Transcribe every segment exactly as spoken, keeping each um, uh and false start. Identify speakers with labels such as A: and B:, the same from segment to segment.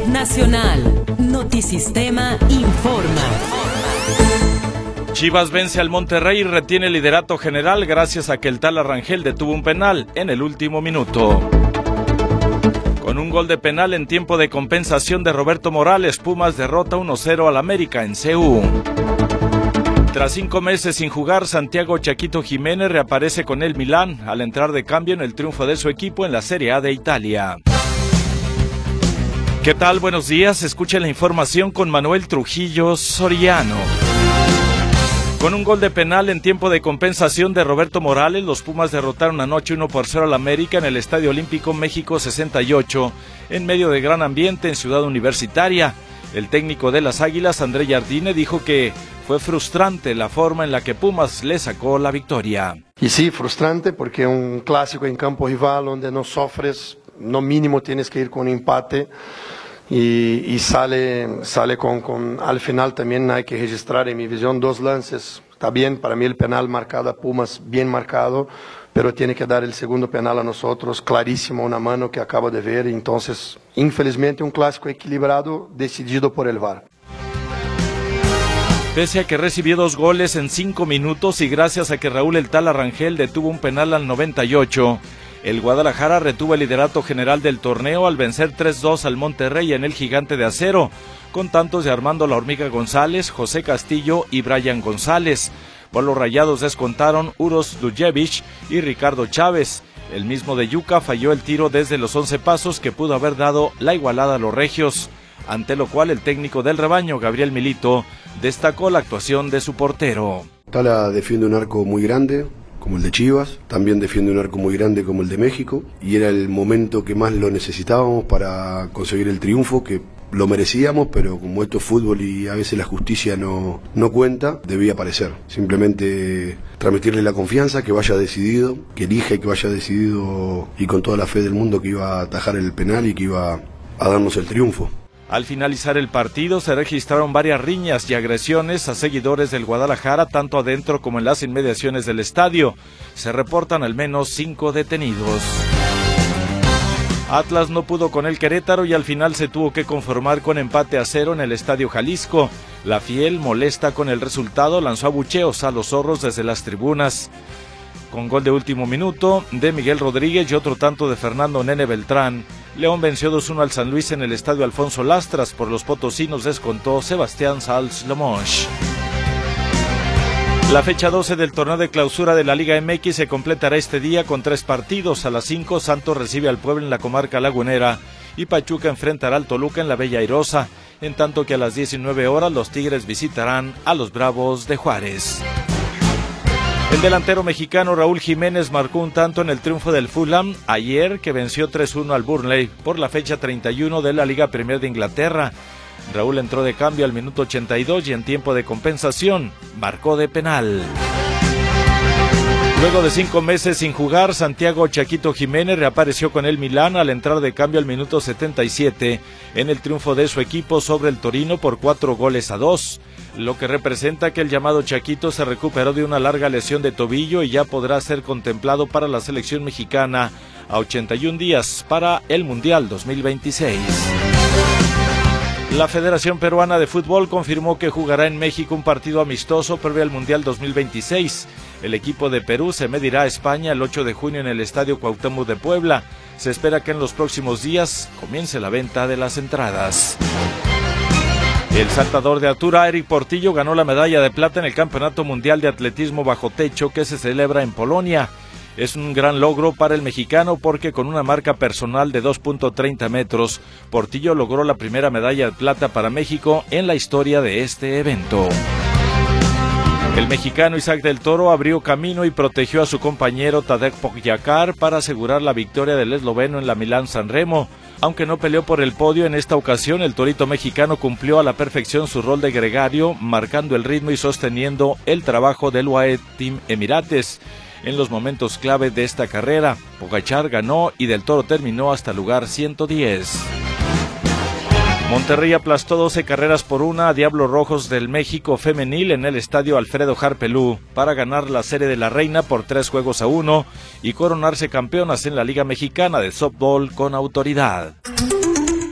A: Nacional. Notisistema informa.
B: Chivas vence al Monterrey y retiene el liderato general gracias a que el Tala Rangel detuvo un penal en el último minuto. Con un gol de penal en tiempo de compensación de Roberto Morales, Pumas derrota uno cero al América en C U. Tras cinco meses sin jugar, Santiago Chaquito Jiménez reaparece con el Milán al entrar de cambio en el triunfo de su equipo en la Serie A de Italia. ¿Qué tal? Buenos días. Escuchen la información con Manuel Trujillo Soriano. Con un gol de penal en tiempo de compensación de Roberto Morales, los Pumas derrotaron anoche uno por cero al América en el Estadio Olímpico México sesenta y ocho, en medio de gran ambiente en Ciudad Universitaria. El técnico de las Águilas, André Jardine, dijo que fue frustrante la forma en la que Pumas le sacó la victoria.
C: Y sí, frustrante porque es un clásico en campo rival donde no sufres, no mínimo tienes que ir con empate. Y, y sale, sale con, con, al final también hay que registrar en mi visión dos lances. Está bien, para mí el penal marcado a Pumas, bien marcado, pero tiene que dar el segundo penal a nosotros, clarísimo, una mano que acabo de ver. Entonces, infelizmente, un clásico equilibrado, decidido por el V A R.
B: Pese a que recibió dos goles en cinco minutos y gracias a que Raúl El Tala Rangel detuvo un penal al noventa y ocho, el Guadalajara retuvo el liderato general del torneo al vencer tres dos al Monterrey en el Gigante de Acero, con tantos de Armando La Hormiga González, José Castillo y Brian González. Por los Rayados descontaron Uros Dujevich y Ricardo Chávez. El mismo de Yuca falló el tiro desde los once pasos que pudo haber dado la igualada a los regios, ante lo cual el técnico del rebaño, Gabriel Milito, destacó la actuación de su portero.
D: Tala defiende un arco muy grande, como el de Chivas, también defiende un arco muy grande como el de México, y era el momento que más lo necesitábamos para conseguir el triunfo, que lo merecíamos, pero como esto es fútbol y a veces la justicia no, no cuenta, debía aparecer. Simplemente transmitirle la confianza, que vaya decidido, que elija y que vaya decidido y con toda la fe del mundo que iba a atajar el penal y que iba a darnos el triunfo.
B: Al finalizar el partido se registraron varias riñas y agresiones a seguidores del Guadalajara, tanto adentro como en las inmediaciones del estadio. Se reportan al menos cinco detenidos. Atlas no pudo con el Querétaro y al final se tuvo que conformar con empate a cero en el Estadio Jalisco. La Fiel, molesta con el resultado, lanzó abucheos a los zorros desde las tribunas. Con gol de último minuto de Miguel Rodríguez y otro tanto de Fernando Nene Beltrán, León venció dos uno al San Luis en el Estadio Alfonso Lastras. Por los potosinos descontó Sebastián Sals Lomosh. La fecha doce del torneo de clausura de la Liga M X se completará este día con tres partidos. A las cinco, Santos recibe al Puebla en la comarca lagunera y Pachuca enfrentará al Toluca en la Bella Airosa, en tanto que a las diecinueve horas los Tigres visitarán a los Bravos de Juárez. El delantero mexicano Raúl Jiménez marcó un tanto en el triunfo del Fulham ayer, que venció tres uno al Burnley por la fecha treinta y uno de la Liga Premier de Inglaterra. Raúl entró de cambio al minuto ochenta y dos y en tiempo de compensación marcó de penal. Luego de cinco meses sin jugar, Santiago Chaquito Jiménez reapareció con el Milán al entrar de cambio al minuto setenta y siete en el triunfo de su equipo sobre el Torino por cuatro goles a dos, lo que representa que el llamado Chaquito se recuperó de una larga lesión de tobillo y ya podrá ser contemplado para la selección mexicana a ochenta y un días para el Mundial dos mil veintiséis. La Federación Peruana de Fútbol confirmó que jugará en México un partido amistoso previo al Mundial dos mil veintiséis. El equipo de Perú se medirá a España el ocho de junio en el Estadio Cuauhtémoc de Puebla. Se espera que en los próximos días comience la venta de las entradas. El saltador de altura Eric Portillo ganó la medalla de plata en el Campeonato Mundial de Atletismo Bajo Techo que se celebra en Polonia. Es un gran logro para el mexicano porque con una marca personal de dos punto treinta metros, Portillo logró la primera medalla de plata para México en la historia de este evento. El mexicano Isaac del Toro abrió camino y protegió a su compañero Tadej Pogačar para asegurar la victoria del esloveno en la Milán-San Remo. Aunque no peleó por el podio en esta ocasión, el torito mexicano cumplió a la perfección su rol de gregario, marcando el ritmo y sosteniendo el trabajo del U A E Team Emirates. En los momentos clave de esta carrera, Pogačar ganó y del Toro terminó hasta el lugar ciento diez. Monterrey aplastó doce carreras por una a Diablos Rojos del México femenil en el estadio Alfredo Harpelú para ganar la Serie de la Reina por tres juegos a uno y coronarse campeonas en la Liga Mexicana de Softball con autoridad.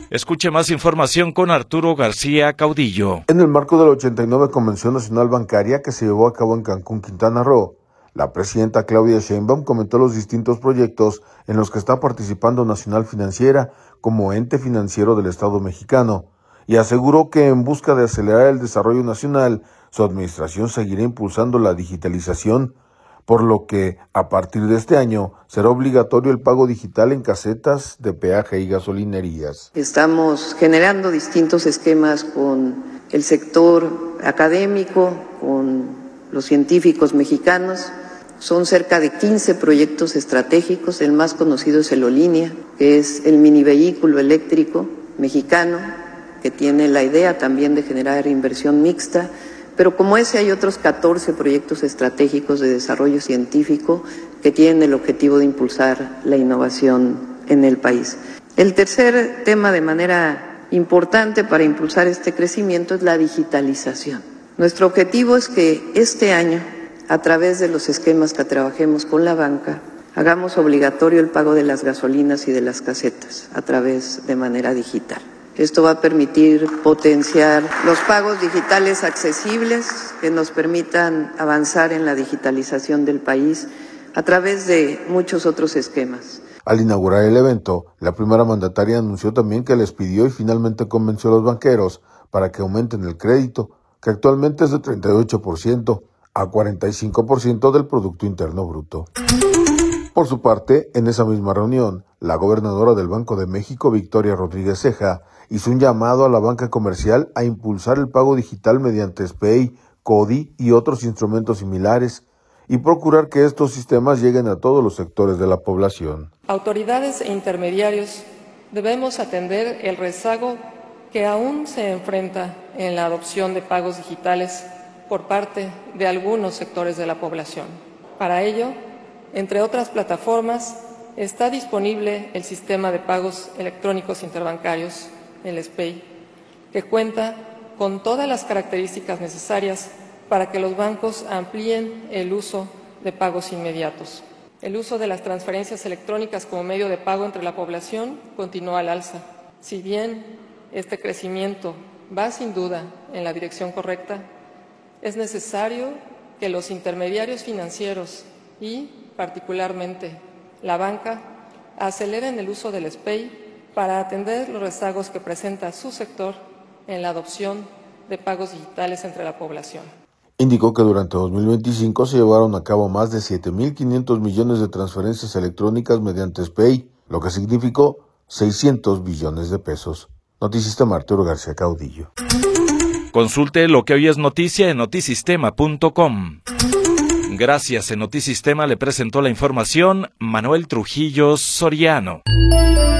B: Escuche más información con Arturo García Caudillo.
E: En el marco de la ochenta y nueve Convención Nacional Bancaria que se llevó a cabo en Cancún, Quintana Roo, la presidenta Claudia Sheinbaum comentó los distintos proyectos en los que está participando Nacional Financiera como ente financiero del Estado mexicano y aseguró que en busca de acelerar el desarrollo nacional, su administración seguirá impulsando la digitalización, por lo que a partir de este año será obligatorio el pago digital en casetas de peaje y gasolinerías.
F: Estamos generando distintos esquemas con el sector académico, con los científicos mexicanos. Son cerca de quince proyectos estratégicos. El más conocido es el Olinia, que es el mini vehículo eléctrico mexicano, que tiene la idea también de generar inversión mixta. Pero como ese hay otros catorce proyectos estratégicos de desarrollo científico que tienen el objetivo de impulsar la innovación en el país. El tercer tema de manera importante para impulsar este crecimiento es la digitalización. Nuestro objetivo es que este año, a través de los esquemas que trabajemos con la banca, hagamos obligatorio el pago de las gasolinas y de las casetas a través de manera digital. Esto va a permitir potenciar los pagos digitales accesibles que nos permitan avanzar en la digitalización del país a través de muchos otros esquemas.
E: Al inaugurar el evento, la primera mandataria anunció también que les pidió y finalmente convenció a los banqueros para que aumenten el crédito, que actualmente es de treinta y ocho por ciento a cuarenta y cinco por ciento del Producto Interno Bruto. Por su parte, en esa misma reunión, la gobernadora del Banco de México, Victoria Rodríguez Ceja, hizo un llamado a la banca comercial a impulsar el pago digital mediante SPEI, CODI y otros instrumentos similares y procurar que estos sistemas lleguen a todos los sectores de la población.
G: Autoridades e intermediarios debemos atender el rezago que aún se enfrenta en la adopción de pagos digitales por parte de algunos sectores de la población. Para ello, entre otras plataformas, está disponible el sistema de pagos electrónicos interbancarios, el SPEI, que cuenta con todas las características necesarias para que los bancos amplíen el uso de pagos inmediatos. El uso de las transferencias electrónicas como medio de pago entre la población continúa al alza. Si bien este crecimiento va sin duda en la dirección correcta, es necesario que los intermediarios financieros y, particularmente, la banca aceleren el uso del SPEI para atender los rezagos que presenta su sector en la adopción de pagos digitales entre la población.
E: Indicó que durante dos mil veinticinco se llevaron a cabo más de siete mil quinientos millones de transferencias electrónicas mediante SPEI, lo que significó seiscientos billones de pesos. Noticista Arturo García Caudillo.
B: Consulte lo que hoy es noticia en notisistema punto com. Gracias, en Notisistema le presentó la información Manuel Trujillo Soriano.